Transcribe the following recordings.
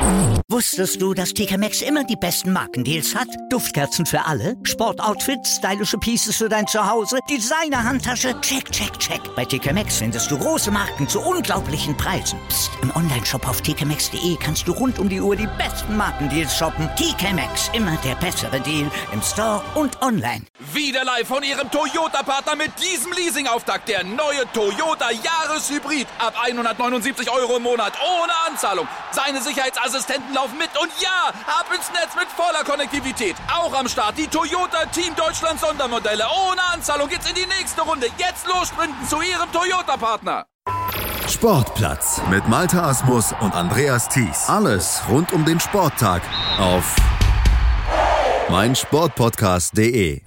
Wusstest du, dass TK Maxx immer die besten Markendeals hat? Duftkerzen für alle, Sportoutfits, stylische Pieces für dein Zuhause, Designer-Handtasche, check, check, check. Bei TK Maxx findest du große Marken zu unglaublichen Preisen. Psst. Im Onlineshop auf tkmaxx.de kannst du rund um die Uhr die besten Markendeals shoppen. TK Maxx, immer der bessere Deal im Store und online. Wieder live von Ihrem Toyota-Partner mit diesem Leasing-Auftakt. Der neue Toyota Jahreshybrid. Ab 179 € im Monat. Ohne Anzahlung. Seine Sicherheitsassistenten laufen mit. Und ja, ab ins Netz mit voller Konnektivität. Auch am Start die Toyota Team Deutschland Sondermodelle. Ohne Anzahlung geht's in die nächste Runde. Jetzt los sprinten zu Ihrem Toyota-Partner. Sportplatz mit Malte Asmus und Andreas Thies. Alles rund um den Sporttag auf meinsportpodcast.de.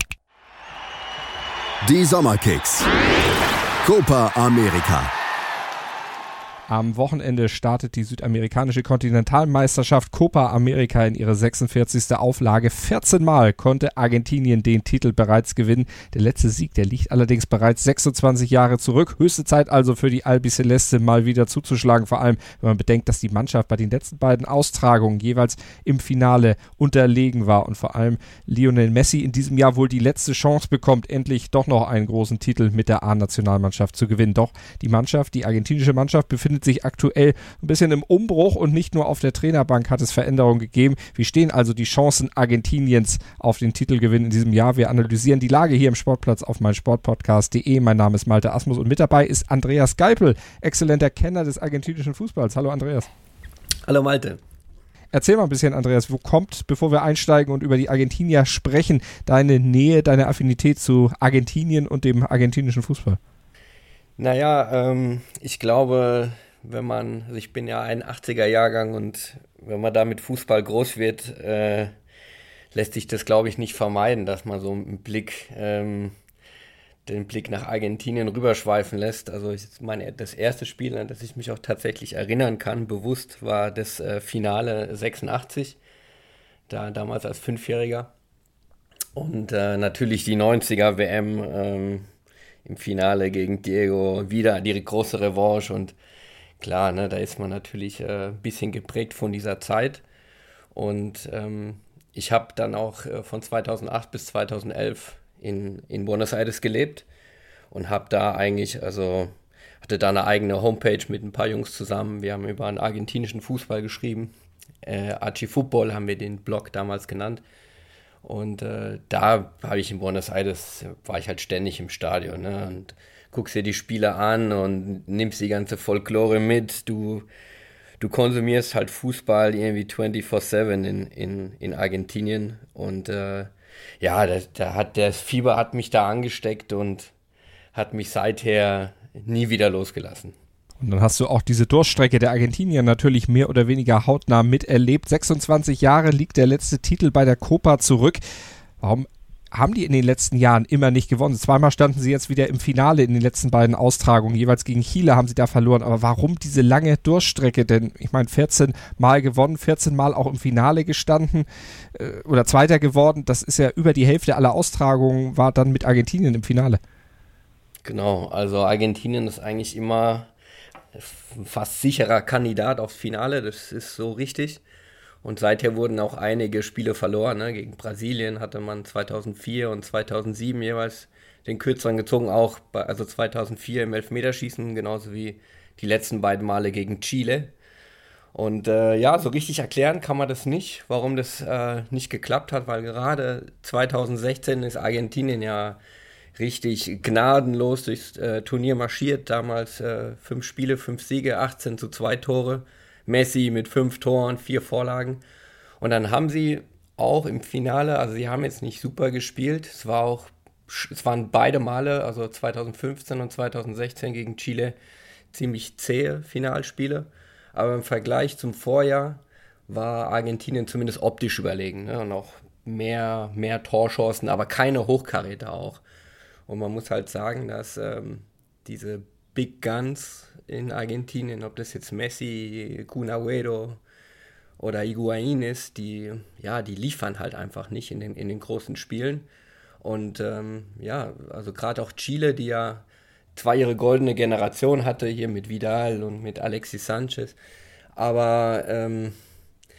Die Sommerkicks. Copa America. Am Wochenende startet die südamerikanische Kontinentalmeisterschaft Copa America in ihre 46. Auflage. 14 Mal konnte Argentinien den Titel bereits gewinnen. Der letzte Sieg, der liegt allerdings bereits 26 Jahre zurück. Höchste Zeit also für die Albiceleste mal wieder zuzuschlagen. Vor allem, wenn man bedenkt, dass die Mannschaft bei den letzten beiden Austragungen jeweils im Finale unterlegen war. Und vor allem Lionel Messi in diesem Jahr wohl die letzte Chance bekommt, endlich doch noch einen großen Titel mit der A-Nationalmannschaft zu gewinnen. Doch die Mannschaft, die argentinische Mannschaft, befindet sich aktuell ein bisschen im Umbruch und nicht nur auf der Trainerbank hat es Veränderungen gegeben. Wie stehen also die Chancen Argentiniens auf den Titelgewinn in diesem Jahr? Wir analysieren die Lage hier im Sportplatz auf meinsportpodcast.de. Mein Name ist Malte Asmus und mit dabei ist Andreas Geipel, exzellenter Kenner des argentinischen Fußballs. Hallo Andreas. Hallo Malte. Erzähl mal ein bisschen, Andreas, wo kommt, bevor wir einsteigen und über die Argentinier sprechen, deine Nähe, deine Affinität zu Argentinien und dem argentinischen Fußball? Naja, ich glaube, ich bin ja ein 80er-Jahrgang und wenn man da mit Fußball groß wird, lässt sich das, glaube ich, nicht vermeiden, dass man so den Blick nach Argentinien rüberschweifen lässt. Also das erste Spiel, an das ich mich auch tatsächlich erinnern kann, bewusst, war das Finale 86, damals als Fünfjähriger. Und natürlich die 90er-WM im Finale gegen Diego, wieder die große Revanche und klar, ne, da ist man natürlich ein bisschen geprägt von dieser Zeit und ich habe dann auch von 2008 bis 2011 in Buenos Aires gelebt und habe da hatte da eine eigene Homepage mit ein paar Jungs zusammen. Wir haben über einen argentinischen Fußball geschrieben, Archifutbol haben wir den Blog damals genannt. Und da habe ich in Buenos Aires, war ich halt ständig im Stadion, ne? Und guckst dir die Spiele an und nimmst die ganze Folklore mit. Du konsumierst halt Fußball irgendwie 24/7 in Argentinien. Und das Fieber hat mich da angesteckt und hat mich seither nie wieder losgelassen. Und dann hast du auch diese Durststrecke der Argentinier natürlich mehr oder weniger hautnah miterlebt. 26 Jahre liegt der letzte Titel bei der Copa zurück. Warum haben die in den letzten Jahren immer nicht gewonnen? Zweimal standen sie jetzt wieder im Finale in den letzten beiden Austragungen. Jeweils gegen Chile haben sie da verloren. Aber warum diese lange Durststrecke? Denn ich meine, 14 Mal gewonnen, 14 Mal auch im Finale gestanden oder Zweiter geworden. Das ist ja über die Hälfte aller Austragungen war dann mit Argentinien im Finale. Genau, also Argentinien ist eigentlich immer fast sicherer Kandidat aufs Finale, das ist so richtig. Und seither wurden auch einige Spiele verloren, ne? Gegen Brasilien hatte man 2004 und 2007 jeweils den Kürzeren gezogen, auch 2004 im Elfmeterschießen, genauso wie die letzten beiden Male gegen Chile. Und so richtig erklären kann man das nicht, warum das nicht geklappt hat, weil gerade 2016 ist Argentinien ja richtig gnadenlos durchs Turnier marschiert. Damals 5 Spiele, 5 Siege, 18:2 Tore. Messi mit 5 Toren, 4 Vorlagen. Und dann haben sie auch im Finale, also sie haben jetzt nicht super gespielt. Es waren beide Male, also 2015 und 2016 gegen Chile, ziemlich zähe Finalspiele. Aber im Vergleich zum Vorjahr war Argentinien zumindest optisch überlegen, ne? Und auch mehr Torchancen, aber keine Hochkaräter auch. Und man muss halt sagen, dass diese Big Guns in Argentinien, ob das jetzt Messi, Kun Agüero oder Higuaín ist, die liefern halt einfach nicht in den großen Spielen. Und also gerade auch Chile, die ja zwar ihre goldene Generation hatte, hier mit Vidal und mit Alexis Sanchez, aber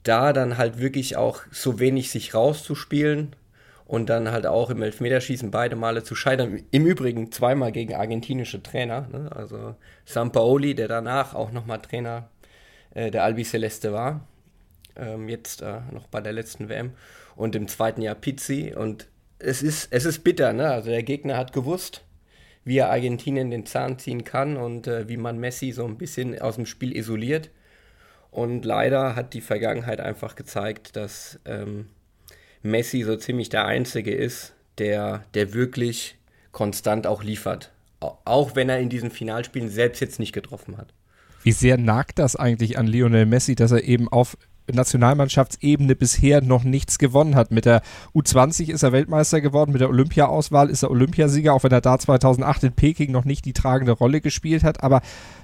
da dann halt wirklich auch so wenig sich rauszuspielen und dann halt auch im Elfmeterschießen beide Male zu scheitern. Im Übrigen 2-mal gegen argentinische Trainer, ne? Also Sampaoli, der danach auch nochmal Trainer der Albiceleste war, jetzt noch bei der letzten WM, und im zweiten Jahr Pizzi. Und es ist bitter, ne? Also der Gegner hat gewusst, wie er Argentinien den Zahn ziehen kann und wie man Messi so ein bisschen aus dem Spiel isoliert. Und leider hat die Vergangenheit einfach gezeigt, dass Messi so ziemlich der Einzige ist, der wirklich konstant auch liefert. Auch wenn er in diesen Finalspielen selbst jetzt nicht getroffen hat. Wie sehr nagt das eigentlich an Lionel Messi, dass er eben auf Nationalmannschaftsebene bisher noch nichts gewonnen hat? Mit der U20 ist er Weltmeister geworden, mit der Olympia-Auswahl ist er Olympiasieger, auch wenn er da 2008 in Peking noch nicht die tragende Rolle gespielt hat. Aber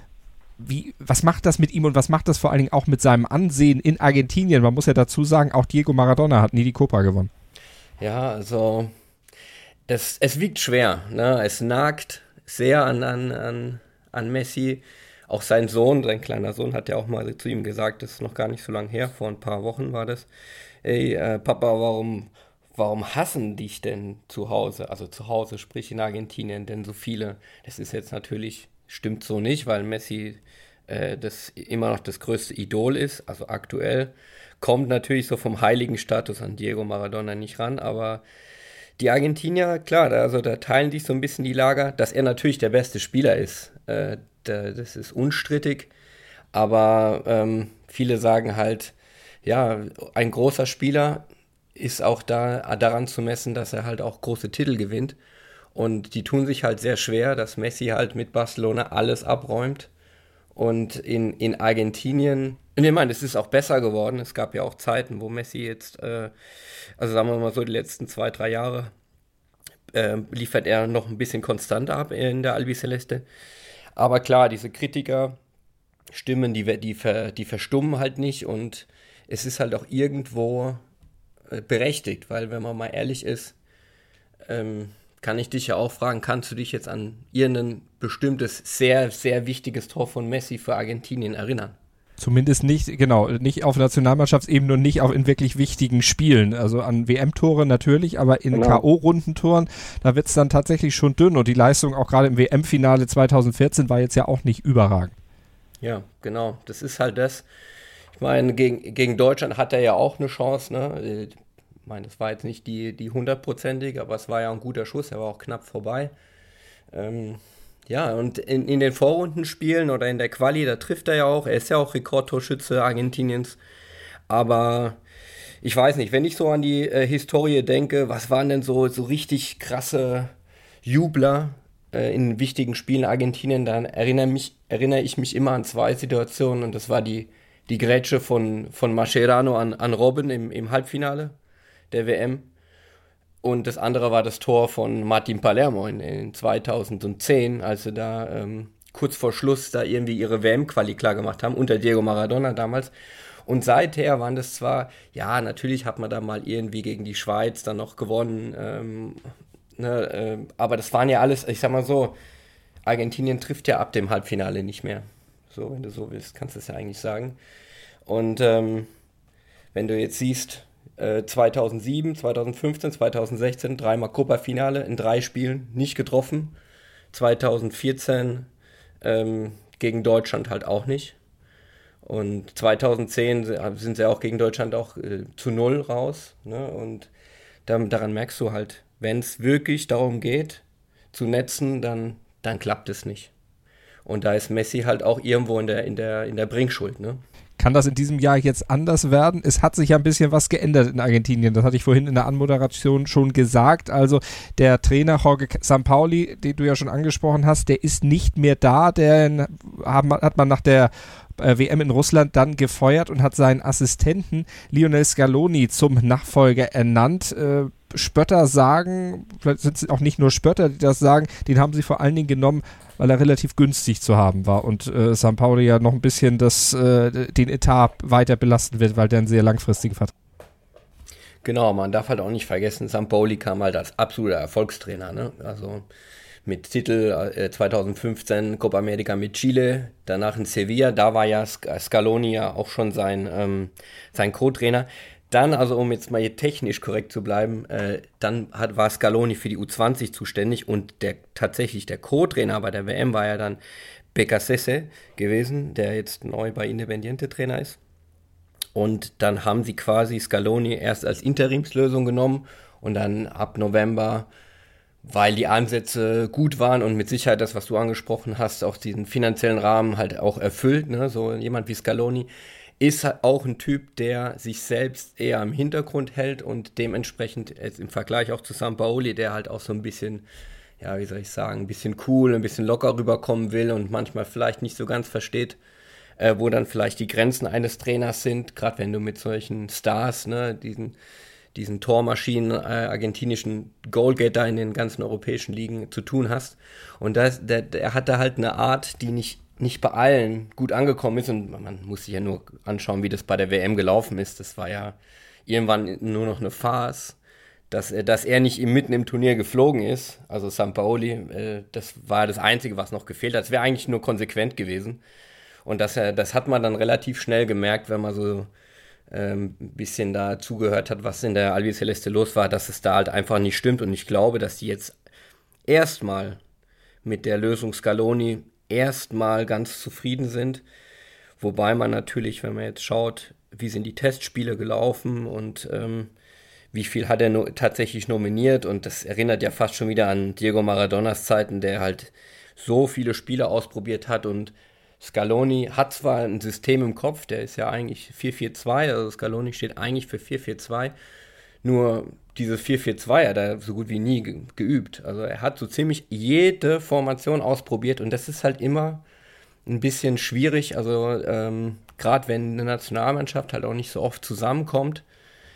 was macht das mit ihm und was macht das vor allen Dingen auch mit seinem Ansehen in Argentinien? Man muss ja dazu sagen, auch Diego Maradona hat nie die Copa gewonnen. Ja, also es wiegt schwer, ne? Es nagt sehr an Messi. Auch sein kleiner Sohn, hat ja auch mal zu ihm gesagt, das ist noch gar nicht so lange her, vor ein paar Wochen war das. Ey, Papa, warum hassen dich denn zu Hause? Also zu Hause, sprich in Argentinien, denn so viele? Das ist jetzt natürlich, stimmt so nicht, weil Messi das immer noch das größte Idol ist, also aktuell. Kommt natürlich so vom heiligen Status an Diego Maradona nicht ran, aber die Argentinier, klar, da teilen sich so ein bisschen die Lager, dass er natürlich der beste Spieler ist. Das ist unstrittig, aber viele sagen halt, ja, ein großer Spieler ist auch daran zu messen, dass er halt auch große Titel gewinnt, und die tun sich halt sehr schwer, dass Messi halt mit Barcelona alles abräumt, und in Argentinien, und ich meine, es ist auch besser geworden, es gab ja auch Zeiten, wo Messi jetzt, also sagen wir mal so die letzten 2-3 Jahre, liefert er noch ein bisschen konstant ab in der Albiceleste. Aber klar, diese Kritikerstimmen, die verstummen halt nicht, und es ist halt auch irgendwo berechtigt, weil wenn man mal ehrlich ist, kann ich dich ja auch fragen, kannst du dich jetzt an irgendein bestimmtes, sehr, sehr wichtiges Tor von Messi für Argentinien erinnern? Zumindest nicht auf Nationalmannschaftsebene und nicht auch in wirklich wichtigen Spielen. Also an WM-Tore natürlich, aber in K.O.-Rundentoren, da wird es dann tatsächlich schon dünn, und die Leistung auch gerade im WM-Finale 2014 war jetzt ja auch nicht überragend. Ja, genau, das ist halt das. Ich meine, gegen Deutschland hat er ja auch eine Chance, ne? Ich meine, das war jetzt nicht die 100%ige, aber es war ja ein guter Schuss, er war auch knapp vorbei. Ja, und in den Vorrundenspielen oder in der Quali, da trifft er ja auch. Er ist ja auch Rekordtorschütze Argentiniens. Aber ich weiß nicht, wenn ich so an die Historie denke, was waren denn so richtig krasse Jubler in wichtigen Spielen Argentinien, dann erinnere ich mich immer an 2 Situationen. Und das war die Grätsche von Mascherano an Robben im Halbfinale der WM. Und das andere war das Tor von Martin Palermo in 2010, als sie da kurz vor Schluss da irgendwie ihre WM-Quali klar gemacht haben, unter Diego Maradona damals. Und seither waren das zwar, ja, natürlich hat man da mal irgendwie gegen die Schweiz dann noch gewonnen, aber das waren ja alles, ich sag mal so, Argentinien trifft ja ab dem Halbfinale nicht mehr. So, wenn du so willst, kannst du es ja eigentlich sagen. Und wenn du jetzt siehst, 2007, 2015, 2016 3-mal Copa-Finale in 3 Spielen, nicht getroffen. 2014 gegen Deutschland halt auch nicht. Und 2010 sind sie auch gegen Deutschland auch zu 0 raus. Ne? Und daran merkst du halt, wenn es wirklich darum geht, zu netzen, dann klappt es nicht. Und da ist Messi halt auch irgendwo in der Bringschuld, ne? Kann das in diesem Jahr jetzt anders werden? Es hat sich ja ein bisschen was geändert in Argentinien. Das hatte ich vorhin in der Anmoderation schon gesagt. Also der Trainer Jorge Sampaoli, den du ja schon angesprochen hast, der ist nicht mehr da. Den hat man nach der WM in Russland dann gefeuert und hat seinen Assistenten Lionel Scaloni zum Nachfolger ernannt. Spötter sagen, vielleicht sind es auch nicht nur Spötter, die das sagen, den haben sie vor allen Dingen genommen, weil er relativ günstig zu haben war und Sampaoli ja noch ein bisschen den Etat weiter belasten wird, weil der einen sehr langfristigen Vertrag. Genau, man darf halt auch nicht vergessen, Sampaoli kam halt als absoluter Erfolgstrainer, ne? Also mit Titel 2015 Copa America mit Chile, danach in Sevilla, da war ja Scaloni ja auch schon sein Co-Trainer. Dann, also um jetzt mal hier technisch korrekt zu bleiben, war Scaloni für die U20 zuständig und tatsächlich der Co-Trainer bei der WM war ja dann Becasese gewesen, der jetzt neu bei Independiente Trainer ist. Und dann haben sie quasi Scaloni erst als Interimslösung genommen und dann ab November, weil die Ansätze gut waren und mit Sicherheit das, was du angesprochen hast, auch diesen finanziellen Rahmen halt auch erfüllt, ne? So jemand wie Scaloni ist halt auch ein Typ, der sich selbst eher im Hintergrund hält und dementsprechend jetzt im Vergleich auch zu Sampaoli, der halt auch so ein bisschen, ja, wie soll ich sagen, ein bisschen cool, ein bisschen locker rüberkommen will und manchmal vielleicht nicht so ganz versteht, wo dann vielleicht die Grenzen eines Trainers sind, gerade wenn du mit solchen Stars, ne, diesen Tormaschinen, argentinischen Goalgetter in den ganzen europäischen Ligen zu tun hast. Und er hatte halt eine Art, die nicht bei allen gut angekommen ist. Und man muss sich ja nur anschauen, wie das bei der WM gelaufen ist. Das war ja irgendwann nur noch eine Farce, dass er nicht mitten im Turnier geflogen ist. Also Sampaoli, das war das Einzige, was noch gefehlt hat. Das wäre eigentlich nur konsequent gewesen. Und das hat man dann relativ schnell gemerkt, wenn man so ein bisschen da zugehört hat, was in der Albiceleste los war, dass es da halt einfach nicht stimmt. Und ich glaube, dass die jetzt erstmal mit der Lösung Scaloni erstmal ganz zufrieden sind. Wobei man natürlich, wenn man jetzt schaut, wie sind die Testspiele gelaufen und wie viel hat er tatsächlich nominiert. Und das erinnert ja fast schon wieder an Diego Maradonas Zeiten, der halt so viele Spiele ausprobiert hat. Und Scaloni hat zwar ein System im Kopf, der ist ja eigentlich 4-4-2, also Scaloni steht eigentlich für 4-4-2, nur dieses 4-4-2 hat er so gut wie nie geübt. Also er hat so ziemlich jede Formation ausprobiert und das ist halt immer ein bisschen schwierig, also gerade wenn eine Nationalmannschaft halt auch nicht so oft zusammenkommt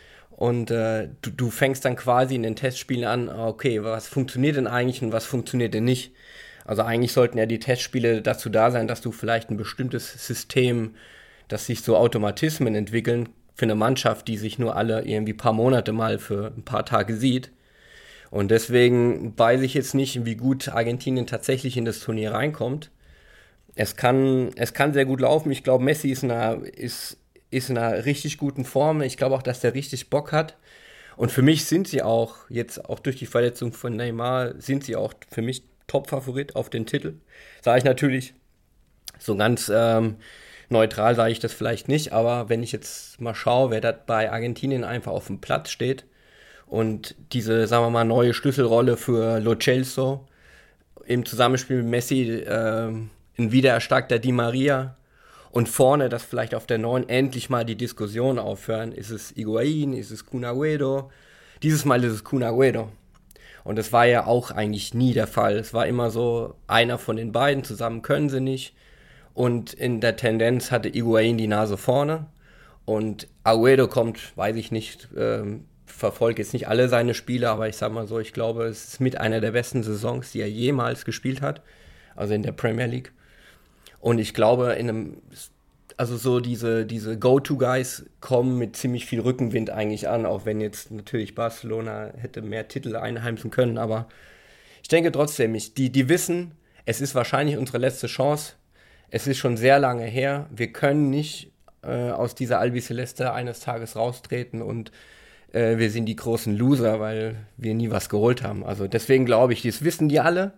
und du fängst dann quasi in den Testspielen an, okay, was funktioniert denn eigentlich und was funktioniert denn nicht? Also eigentlich sollten ja die Testspiele dazu da sein, dass du vielleicht ein bestimmtes System, dass sich so Automatismen entwickeln für eine Mannschaft, die sich nur alle irgendwie paar Monate mal für ein paar Tage sieht. Und deswegen weiß ich jetzt nicht, wie gut Argentinien tatsächlich in das Turnier reinkommt. Es kann sehr gut laufen. Ich glaube, Messi ist in einer richtig guten Form. Ich glaube auch, dass der richtig Bock hat. Und für mich sind sie auch, jetzt auch durch die Verletzung von Neymar, sind sie auch für mich Top-Favorit auf den Titel. Sage ich natürlich, so ganz neutral sage ich das vielleicht nicht, aber wenn ich jetzt mal schaue, wer da bei Argentinien einfach auf dem Platz steht und diese, sagen wir mal, neue Schlüsselrolle für Lo Celso im Zusammenspiel mit Messi, ein wiedererstarkter Di Maria und vorne, dass vielleicht auf der 9 endlich mal die Diskussion aufhören, ist es Higuaín, ist es Kun Agüero? Dieses Mal ist es Kun Agüero. Und das war ja auch eigentlich nie der Fall. Es war immer so, einer von den beiden, zusammen können sie nicht. Und in der Tendenz hatte Higuaín die Nase vorne. Und Agüero kommt, weiß ich nicht, verfolge jetzt nicht alle seine Spiele, aber ich sag mal so, ich glaube, es ist mit einer der besten Saisons, die er jemals gespielt hat. Also in der Premier League. Und ich glaube, also so diese Go-To-Guys kommen mit ziemlich viel Rückenwind eigentlich an, auch wenn jetzt natürlich Barcelona hätte mehr Titel einheimsen können, aber ich denke trotzdem, die wissen, es ist wahrscheinlich unsere letzte Chance, es ist schon sehr lange her, wir können nicht aus dieser Albiceleste eines Tages raustreten und wir sind die großen Loser, weil wir nie was geholt haben. Also deswegen glaube ich, das wissen die alle.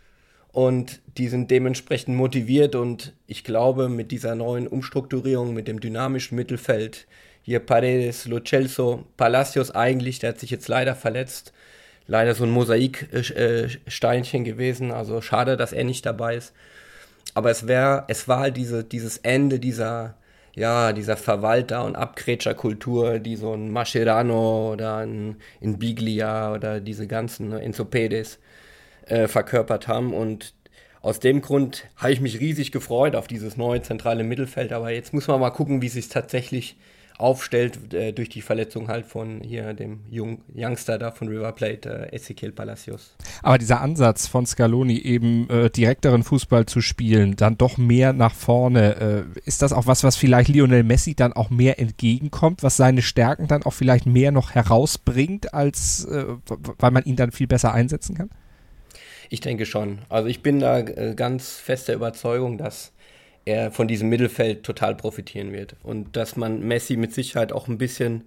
Und die sind dementsprechend motiviert und ich glaube, mit dieser neuen Umstrukturierung, mit dem dynamischen Mittelfeld, hier Paredes, Lo Celso, Palacios eigentlich, der hat sich jetzt leider verletzt, leider so ein Mosaiksteinchen gewesen, also schade, dass er nicht dabei ist. Aber es war halt dieses Ende dieser Verwalter- und Abgrätscherkultur, die so ein Mascherano oder ein Biglia oder diese ganzen Enzo Pérez verkörpert haben und aus dem Grund habe ich mich riesig gefreut auf dieses neue zentrale Mittelfeld, aber jetzt muss man mal gucken, wie es sich tatsächlich aufstellt durch die Verletzung halt von hier dem Youngster da von River Plate, Ezequiel Palacios. Aber dieser Ansatz von Scaloni eben direkteren Fußball zu spielen, dann doch mehr nach vorne, ist das auch was vielleicht Lionel Messi dann auch mehr entgegenkommt, was seine Stärken dann auch vielleicht mehr noch herausbringt, als weil man ihn dann viel besser einsetzen kann? Ich denke schon. Also ich bin da ganz fester Überzeugung, dass er von diesem Mittelfeld total profitieren wird. Und dass man Messi mit Sicherheit auch ein bisschen,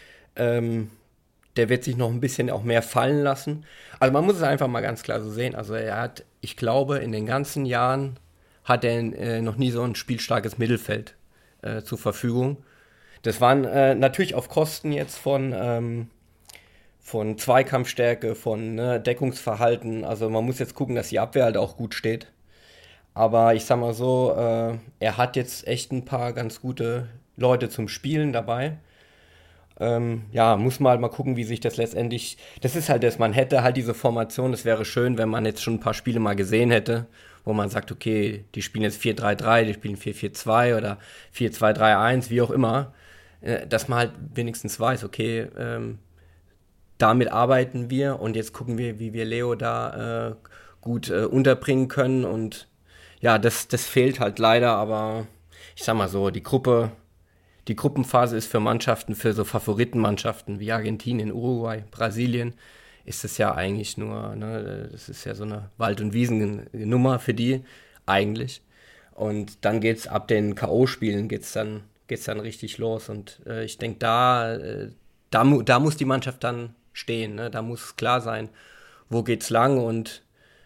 der wird sich noch ein bisschen auch mehr fallen lassen. Also man muss es einfach mal ganz klar so sehen. Also er hat, ich glaube, in den ganzen Jahren hat er noch nie so ein spielstarkes Mittelfeld zur Verfügung. Das waren natürlich auf Kosten jetzt von Zweikampfstärke, von Deckungsverhalten. Also man muss jetzt gucken, dass die Abwehr halt auch gut steht. Aber ich sag mal so, er hat jetzt echt ein paar ganz gute Leute zum Spielen dabei. Muss man halt mal gucken, wie sich das letztendlich, das ist halt das, man hätte halt diese Formation, es wäre schön, wenn man jetzt schon ein paar Spiele mal gesehen hätte, wo man sagt, okay, die spielen jetzt 4-3-3, die spielen 4-4-2 oder 4-2-3-1, wie auch immer, dass man halt wenigstens weiß, okay, damit arbeiten wir und jetzt gucken wir, wie wir Leo da gut unterbringen können und ja, das fehlt halt leider, aber ich sag mal so, die Gruppenphase ist für Mannschaften, für so Favoritenmannschaften wie Argentinien, Uruguay, Brasilien, ist es ja eigentlich nur, das ist ja so eine Wald- und Wiesennummer für die eigentlich. Und dann geht's ab den K.O.-Spielen geht's dann richtig los. Und ich denke, da muss die Mannschaft dann stehen, ne? Da muss klar sein, wo geht's lang und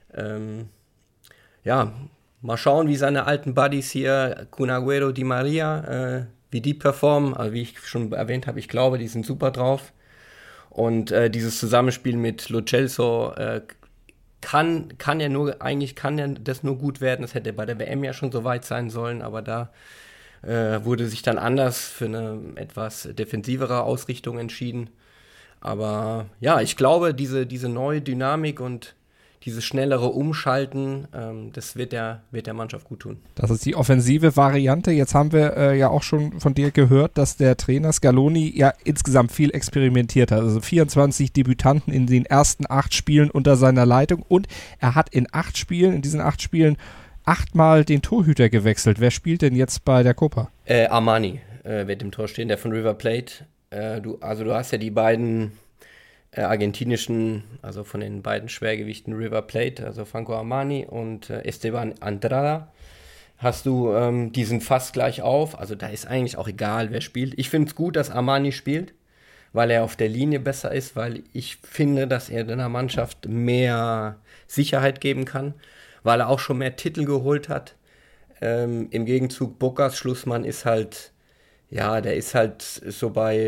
mal schauen, wie seine alten Buddies hier, Kun Agüero, Di Maria, wie die performen. Also wie ich schon erwähnt habe, ich glaube, die sind super drauf. Und dieses Zusammenspiel mit Lo Celso kann das nur gut werden. Das hätte bei der WM ja schon so weit sein sollen, aber da wurde sich dann anders für eine etwas defensivere Ausrichtung entschieden. Aber ja, ich glaube, diese neue Dynamik und dieses schnellere Umschalten, das wird der Mannschaft gut tun. Das ist die offensive Variante. Jetzt haben wir ja auch schon von dir gehört, dass der Trainer Scaloni ja insgesamt viel experimentiert hat. Also 24 Debütanten in den ersten 8 Spielen unter seiner Leitung und er hat in diesen 8 Spielen 8-mal den Torhüter gewechselt. Wer spielt denn jetzt bei der Copa? Armani wird im Tor stehen, der von River Plate. Du hast ja die beiden argentinischen, also von den beiden Schwergewichten River Plate, also Franco Armani und Esteban Andrada, die sind fast gleich auf, also da ist eigentlich auch egal, wer spielt. Ich finde es gut, dass Armani spielt, weil er auf der Linie besser ist, weil ich finde, dass er der Mannschaft mehr Sicherheit geben kann, weil er auch schon mehr Titel geholt hat. Im Gegenzug, Bocas Schlussmann ist halt, ja, der ist halt so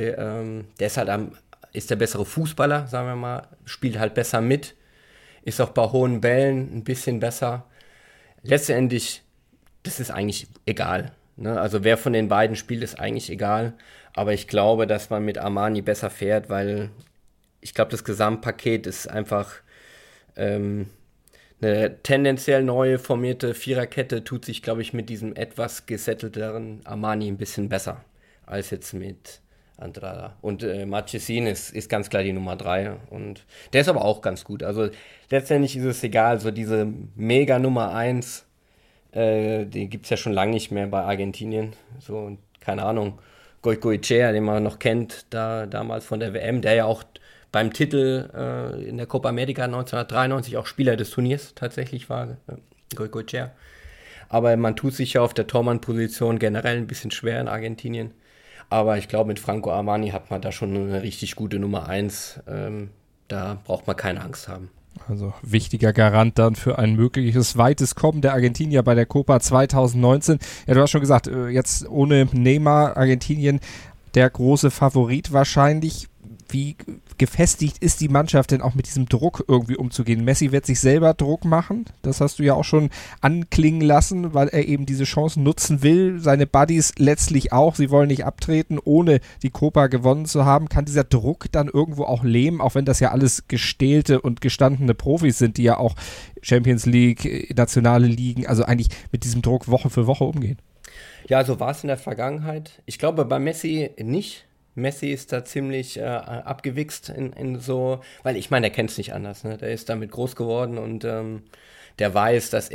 ist der bessere Fußballer, sagen wir mal, spielt halt besser mit, ist auch bei hohen Bällen ein bisschen besser. Letztendlich, das ist eigentlich egal, ne? Also wer von den beiden spielt, ist eigentlich egal, aber ich glaube, dass man mit Armani besser fährt, weil ich glaube, das Gesamtpaket ist einfach eine tendenziell neue formierte Viererkette tut sich, glaube ich, mit diesem etwas gesettelteren Armani ein bisschen besser als jetzt mit Andrada. Und Marchesín ist ganz klar die Nummer 3 und der ist aber auch ganz gut. Also letztendlich ist es egal, so diese mega Nummer 1, die gibt es ja schon lange nicht mehr bei Argentinien. So, keine Ahnung, Goicoechea, den man noch kennt, damals von der WM, der ja auch beim Titel in der Copa América 1993 auch Spieler des Turniers tatsächlich war, Goicoechea. Aber man tut sich ja auf der Tormann-Position generell ein bisschen schwer in Argentinien. Aber ich glaube, mit Franco Armani hat man da schon eine richtig gute Nummer 1. Da braucht man keine Angst haben. Also wichtiger Garant dann für ein mögliches weites Kommen der Argentinier bei der Copa 2019. Ja, du hast schon gesagt, jetzt ohne Neymar, Argentinien der große Favorit wahrscheinlich. Wie gefestigt ist die Mannschaft denn auch mit diesem Druck irgendwie umzugehen? Messi wird sich selber Druck machen, das hast du ja auch schon anklingen lassen, weil er eben diese Chancen nutzen will. Seine Buddies letztlich auch, sie wollen nicht abtreten, ohne die Copa gewonnen zu haben. Kann dieser Druck dann irgendwo auch lähmen, auch wenn das ja alles gestählte und gestandene Profis sind, die ja auch Champions League, nationale Ligen, also eigentlich mit diesem Druck Woche für Woche umgehen? Ja, so war es in der Vergangenheit. Ich glaube bei Messi nicht. Messi ist da ziemlich abgewichst in so, weil ich meine, der kennt es nicht anders, ne? Der ist damit groß geworden und der weiß, dass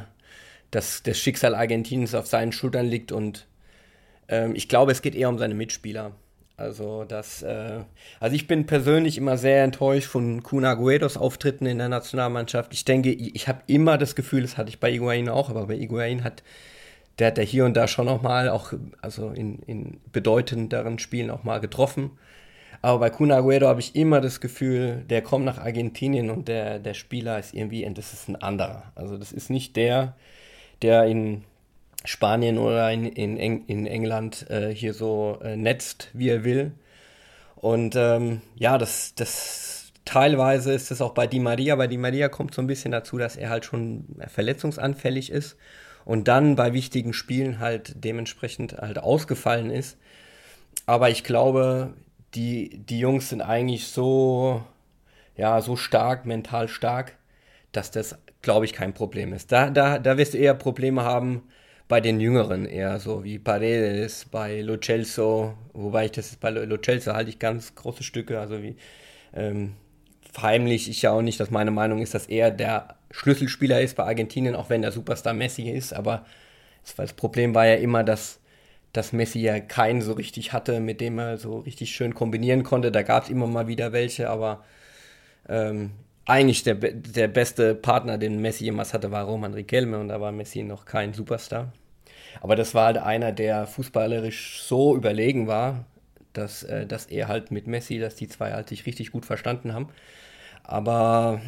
das Schicksal Argentiniens auf seinen Schultern liegt und ich glaube, es geht eher um seine Mitspieler. Also also ich bin persönlich immer sehr enttäuscht von Kun Agüeros Auftritten in der Nationalmannschaft. Ich denke, ich habe immer das Gefühl, das hatte ich bei Higuaín auch, aber bei Higuaín hat der hier und da schon nochmal, auch also in bedeutenderen Spielen auch mal getroffen. Aber bei Kun Agüero habe ich immer das Gefühl, der kommt nach Argentinien und der Spieler ist irgendwie, das ist ein anderer. Also das ist nicht der in Spanien oder in England hier so netzt, wie er will. Und das teilweise ist es auch bei Di Maria. Bei Di Maria kommt so ein bisschen dazu, dass er halt schon verletzungsanfällig ist und dann bei wichtigen Spielen halt dementsprechend halt ausgefallen ist. Aber ich glaube, die Jungs sind eigentlich so stark, mental stark, dass das, glaube ich, kein Problem ist. Da wirst du eher Probleme haben bei den Jüngeren, eher so wie Paredes, bei Lo Celso, wobei bei Lo Celso halte ich ganz große Stücke, also wie verheimlich ich ja auch nicht, dass meine Meinung ist, dass er der Schlüsselspieler ist bei Argentinien, auch wenn der Superstar Messi ist, aber das Problem war ja immer, dass Messi ja keinen so richtig hatte, mit dem er so richtig schön kombinieren konnte. Da gab es immer mal wieder welche, aber eigentlich der beste Partner, den Messi jemals hatte, war Roman Riquelme und da war Messi noch kein Superstar. Aber das war halt einer, der fußballerisch so überlegen war, dass er halt mit Messi, dass die zwei halt sich richtig gut verstanden haben. Aber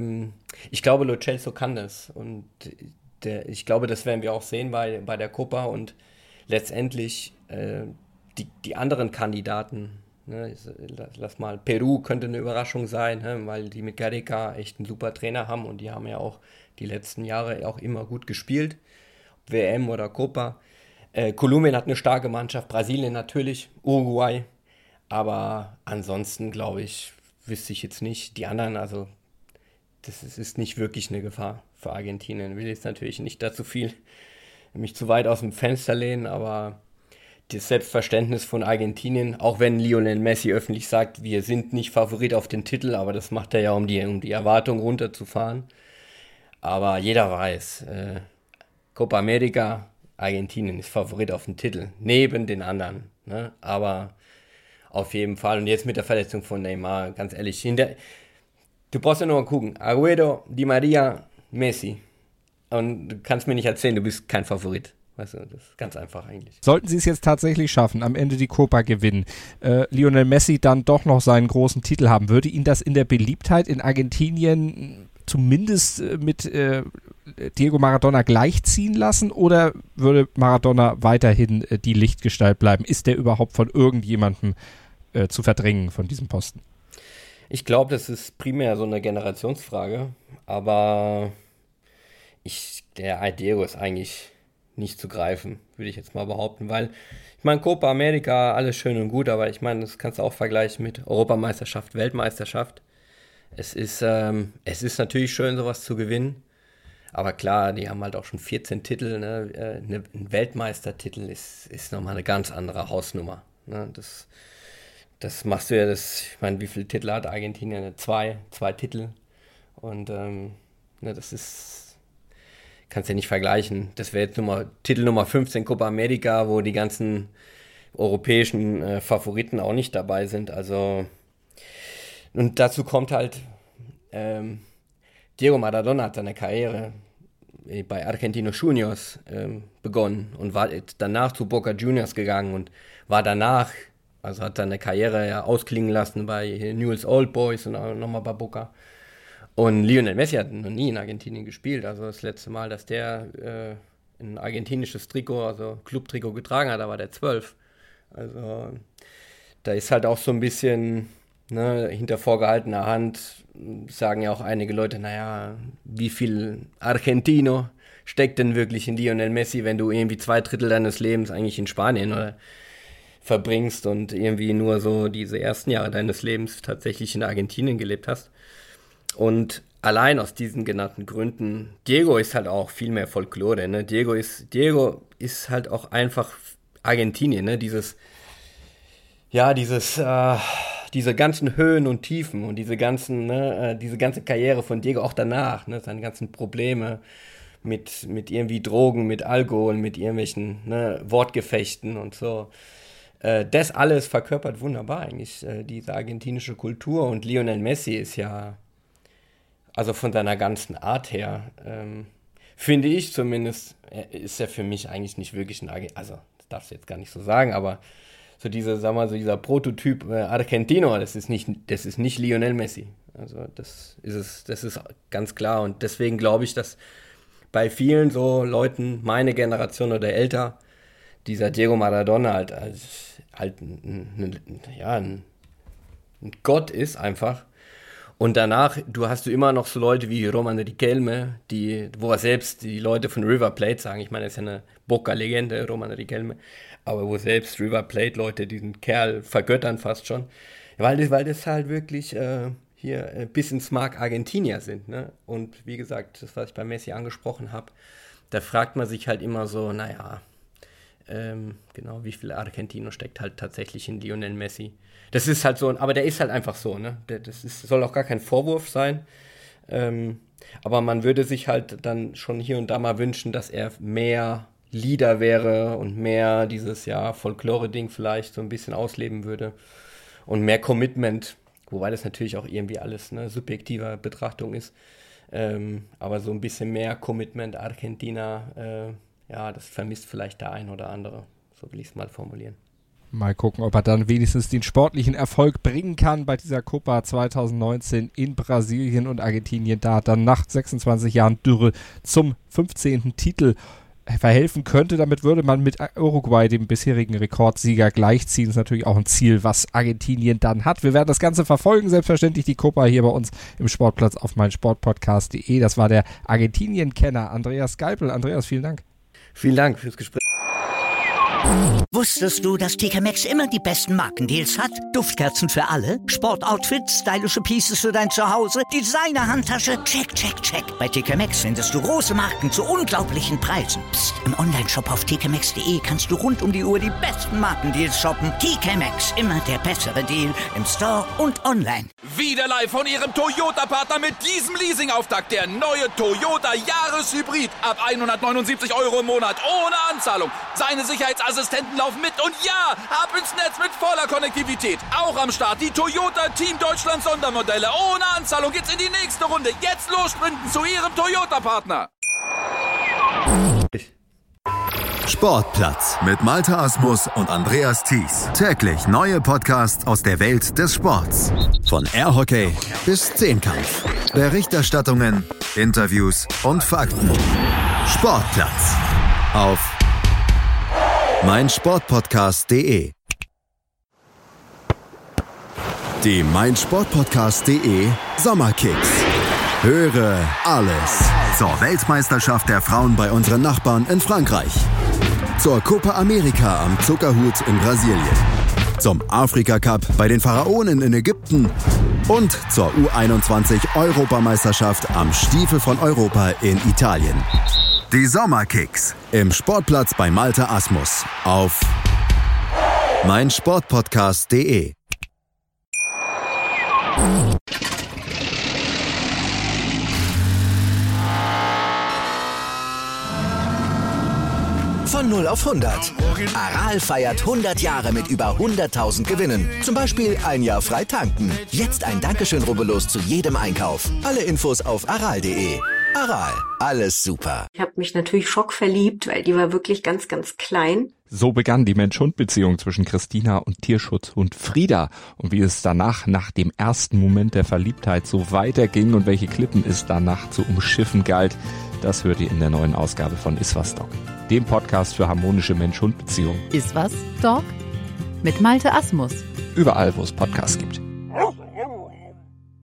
ich glaube, Lo Celso kann das und ich glaube, das werden wir auch sehen bei der Copa und letztendlich die anderen Kandidaten, ne, lass mal, Peru könnte eine Überraschung sein, ne, weil die mit Gareca echt einen super Trainer haben und die haben ja auch die letzten Jahre auch immer gut gespielt, WM oder Copa. Kolumbien hat eine starke Mannschaft, Brasilien natürlich, Uruguay, aber ansonsten glaube ich, wüsste ich jetzt nicht, die anderen, also das ist nicht wirklich eine Gefahr für Argentinien. Ich will jetzt natürlich nicht dazu viel mich zu weit aus dem Fenster lehnen, aber das Selbstverständnis von Argentinien, auch wenn Lionel Messi öffentlich sagt, wir sind nicht Favorit auf den Titel, aber das macht er ja, um die Erwartung runterzufahren. Aber jeder weiß, Copa America, Argentinien ist Favorit auf den Titel, neben den anderen. Ne? Aber auf jeden Fall, und jetzt mit der Verletzung von Neymar, ganz ehrlich, du brauchst ja nur mal gucken, Agüero, Di Maria, Messi. Und du kannst mir nicht erzählen, du bist kein Favorit. Weißt du, das ist ganz einfach eigentlich. Sollten sie es jetzt tatsächlich schaffen, am Ende die Copa gewinnen, Lionel Messi dann doch noch seinen großen Titel haben, würde ihn das in der Beliebtheit in Argentinien zumindest mit Diego Maradona gleichziehen lassen oder würde Maradona weiterhin die Lichtgestalt bleiben? Ist der überhaupt von irgendjemandem zu verdrängen von diesem Posten? Ich glaube, das ist primär so eine Generationsfrage, aber der Diego ist eigentlich nicht zu greifen, würde ich jetzt mal behaupten, weil ich meine, Copa America, alles schön und gut, aber ich meine, das kannst du auch vergleichen mit Europameisterschaft, Weltmeisterschaft. Es ist natürlich schön, sowas zu gewinnen, aber klar, die haben halt auch schon 14 Titel, ne? Ein Weltmeistertitel ist nochmal eine ganz andere Hausnummer. Ne? Das machst du ja, ich meine, wie viele Titel hat Argentinien? Zwei Titel und das ist, kannst du ja nicht vergleichen. Das wäre jetzt Titel Nummer 15 Copa America, wo die ganzen europäischen Favoriten auch nicht dabei sind. Also, und dazu kommt halt, Diego Maradona hat seine Karriere bei Argentinos Juniors begonnen und war danach zu Boca Juniors gegangen und war danach, also hat seine Karriere ja ausklingen lassen bei Newell's Old Boys und auch nochmal bei Boca. Und Lionel Messi hat noch nie in Argentinien gespielt. Also das letzte Mal, dass der ein argentinisches Trikot, also Clubtrikot getragen hat, da war der 12. Also da ist halt auch so ein bisschen hinter vorgehaltener Hand, sagen ja auch einige Leute, naja, wie viel Argentino steckt denn wirklich in Lionel Messi, wenn du irgendwie 2/3 deines Lebens eigentlich in Spanien oder verbringst und irgendwie nur so diese ersten Jahre deines Lebens tatsächlich in Argentinien gelebt hast. Und allein aus diesen genannten Gründen, Diego ist halt auch viel mehr Folklore, ne? Diego ist halt auch einfach Argentinien, ne? Diese ganzen Höhen und Tiefen und diese ganze Karriere von Diego auch danach, ne? Seine ganzen Probleme mit irgendwie Drogen, mit Alkohol, mit irgendwelchen Wortgefechten und so. Das alles verkörpert wunderbar eigentlich diese argentinische Kultur. Und Lionel Messi ist ja, also von seiner ganzen Art her, finde ich zumindest, ist er für mich eigentlich nicht wirklich ein also das darfst du jetzt gar nicht so sagen, aber so dieser Prototyp Argentino, das ist nicht Lionel Messi. Also das ist ganz klar. Und deswegen glaube ich, dass bei vielen so Leuten, meine Generation oder älter, dieser Diego Maradona halt ein Gott ist einfach. Und danach, hast du immer noch so Leute wie Roman Riquelme, wo er selbst die Leute von River Plate sagen, ich meine, das ist ja eine Boca-Legende, Roman Riquelme, aber wo selbst River Plate Leute diesen Kerl vergöttern fast schon, weil das halt wirklich hier bis ins Mark Argentinier sind, ne? Und wie gesagt, das, was ich bei Messi angesprochen habe, da fragt man sich halt immer so, genau, wie viel Argentino steckt halt tatsächlich in Lionel Messi. Das ist halt so, aber der ist halt einfach so, ne? Soll auch gar kein Vorwurf sein, aber man würde sich halt dann schon hier und da mal wünschen, dass er mehr Lieder wäre und mehr dieses Folklore-Ding vielleicht so ein bisschen ausleben würde und mehr Commitment, wobei das natürlich auch irgendwie alles eine subjektive Betrachtung ist, aber so ein bisschen mehr Commitment Argentina, das vermisst vielleicht der ein oder andere, so will ich es mal formulieren. Mal gucken, ob er dann wenigstens den sportlichen Erfolg bringen kann bei dieser Copa 2019 in Brasilien und Argentinien, da dann nach 26 Jahren Dürre zum 15. Titel verhelfen könnte. Damit würde man mit Uruguay, dem bisherigen Rekordsieger, gleichziehen. Das ist natürlich auch ein Ziel, was Argentinien dann hat. Wir werden das Ganze verfolgen, selbstverständlich die Copa hier bei uns im Sportplatz auf meinsportpodcast.de. Das war der Argentinien-Kenner Andreas Geipel. Andreas, vielen Dank. Vielen Dank fürs Gespräch. Wusstest du, dass TK Maxx immer die besten Markendeals hat? Duftkerzen für alle, Sportoutfits, stylische Pieces für dein Zuhause, Designer-Handtasche, check, check, check. Bei TK Maxx findest du große Marken zu unglaublichen Preisen. Psst. Im Onlineshop auf tkmaxx.de kannst du rund um die Uhr die besten Markendeals shoppen. TK Maxx, immer der bessere Deal im Store und online. Wieder live von ihrem Toyota-Partner mit diesem Leasing-Auftakt. Der neue Toyota Jahreshybrid. Ab 179 € im Monat ohne Anzahlung. Seine Sicherheitsassistenten laufen mit und ja, ab ins Netz mit voller Konnektivität. Auch am Start die Toyota Team Deutschland Sondermodelle. Ohne Anzahlung geht's in die nächste Runde. Jetzt los sprinten zu Ihrem Toyota-Partner. Sportplatz mit Malte Asmus und Andreas Thies. Täglich neue Podcasts aus der Welt des Sports. Von Airhockey bis Zehnkampf. Berichterstattungen, Interviews und Fakten. Sportplatz auf meinsportpodcast.de. Die meinsportpodcast.de Sommerkicks. Höre alles zur Weltmeisterschaft der Frauen bei unseren Nachbarn in Frankreich, zur Copa America am Zuckerhut in Brasilien, zum Afrika Cup bei den Pharaonen in Ägypten und zur U21-Europameisterschaft am Stiefel von Europa in Italien. Die Sommerkicks im Sportplatz bei Malte Asmus auf meinsportpodcast.de. Von 0 auf 100. Aral feiert 100 Jahre mit über 100.000 Gewinnen. Zum Beispiel ein Jahr frei tanken. Jetzt ein Dankeschön, rubbellos zu jedem Einkauf. Alle Infos auf aral.de. Aral, alles super. Ich habe mich natürlich schockverliebt, weil die war wirklich ganz, ganz klein. So begann die Mensch-Hund-Beziehung zwischen Christina und Tierschutzhund Frieda. Und wie es danach, nach dem ersten Moment der Verliebtheit, so weiterging und welche Klippen es danach zu umschiffen galt, das hört ihr in der neuen Ausgabe von Iswas Dog, dem Podcast für harmonische Mensch-Hund-Beziehungen. Iswas Dog mit Malte Asmus. Überall, wo es Podcasts gibt.